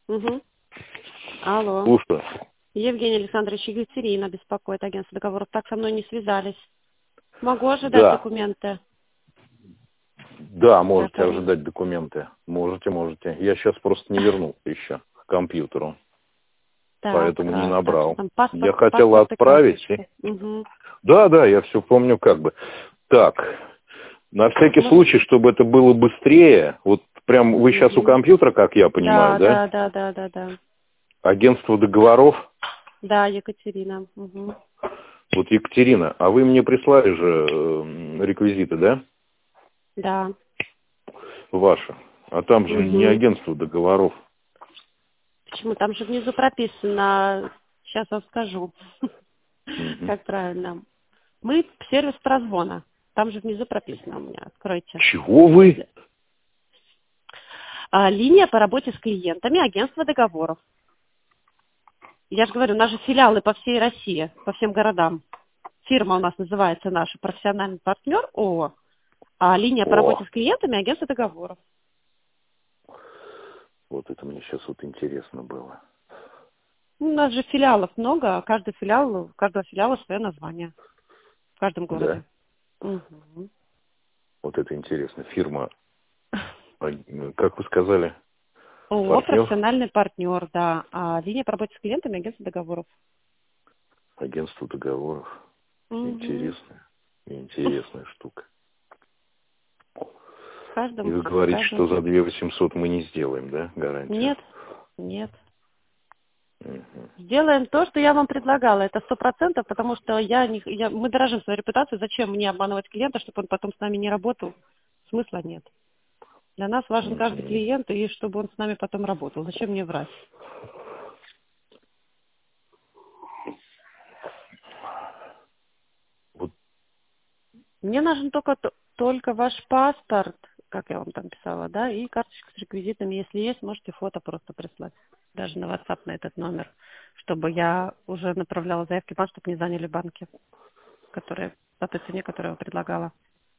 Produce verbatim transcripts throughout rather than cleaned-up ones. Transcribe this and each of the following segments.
Угу. Алло. Слушаю. Евгений Александрович, Екатерина беспокоит, агентство договоров. Так со мной не связались. Могу ожидать Да. документы? Да, можете Готовы? ожидать документы. Можете, можете. Я сейчас просто не вернулся еще к компьютеру, Так, поэтому не а, так, набрал. что там паспорт, Я хотел паспорт и отправить. карточка. Угу. Да, да, я все помню как бы. Так, на всякий Может, случай, чтобы это было быстрее, вот прям вы сейчас у угу. компьютера, как я понимаю, Да, да? да, да, да, да, да. Агентство договоров. Да, Екатерина. Угу. Вот, Екатерина, а вы мне прислали же э, реквизиты, да? Да. Ваши. А там же не Угу. агентство договоров. Почему? Там же внизу прописано, сейчас вам скажу, Мгм. как правильно. Мы сервис прозвона. Там же внизу прописано у меня. Откройте. Чего вы? А, линия по работе с клиентами, агентство договоров. Я же говорю, у нас же филиалы по всей России, по всем городам. Фирма у нас называется наша профессиональный партнер ООО, а линия по О, работе с клиентами, агентство договоров. вот это мне сейчас вот интересно было. Ну, у нас же филиалов много, а каждый филиал, у каждого филиала свое название в каждом Да? городе. Угу. Вот это интересно. Фирма, а, как вы сказали, ООО партнер, профессиональный партнер, да, а линия по работе с клиентами, агентство договоров. агентство договоров. Угу. Интересная, интересная штука. В И каждом, вы в говорите, что каждом. за две тысячи восемьсот мы не сделаем, да, гарантию? Нет, нет. Мгм. Сделаем то, что я вам предлагала. Это сто процентов, потому что я не, я, мы дорожим свою репутацию. Зачем мне обманывать клиента, чтобы он потом с нами не работал? Смысла нет. Для нас важен каждый Мгм. клиент, и чтобы он с нами потом работал. Зачем мне врать? Вот, Мне нужен только, т- только ваш паспорт, как я вам там писала, да, и карточка с реквизитами. Если есть, можете фото просто прислать. Даже на WhatsApp на этот номер, чтобы я уже направляла заявки в банк, чтобы не заняли банки, которые по той цене, которую я предлагала.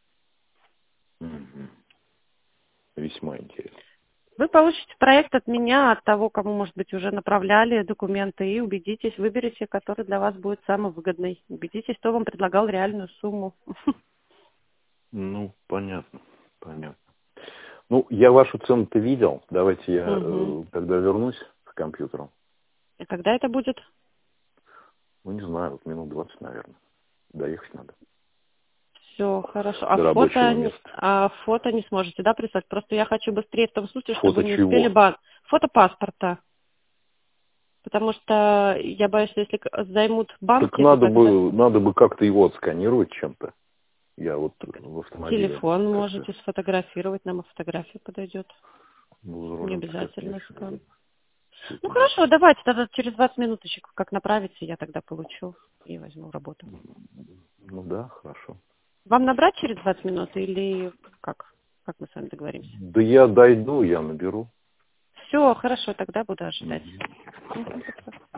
мгм. Весьма интересно. Вы получите проект от меня, от того, кому, может быть, уже направляли документы, и убедитесь, выберите, который для вас будет самый выгодный. Убедитесь, кто вам предлагал реальную сумму. Ну, понятно, понятно. Ну, я вашу цену-то видел. Давайте я, Мгм. э, когда вернусь к компьютеру, И когда это будет? ну, не знаю, вот минут двадцать, наверное. Доехать надо. Все, хорошо. А До фото, рабочего не- места. а фото не сможете, да, прислать? Просто я хочу быстрее в том случае, чтобы Фото не успели чего? банк. Фото паспорта. Потому что я боюсь, что если к- займут Так банки, то надо тогда бы, надо бы как-то его отсканировать чем-то. Я вот в автомобиле телефон как-то можете сфотографировать, нам и фотография подойдет. был за Не рулем, сейчас мне обязательно еще скан. надо все Ну это делать. хорошо, давайте тогда через двадцать минуточек, как направите, я тогда получу и возьму работу. Ну да, хорошо. Вам набрать через двадцать минут или как? Как мы с вами договоримся? Да я дойду, я наберу. Все, хорошо, тогда буду ожидать. Мгм. Мгм, хорошо.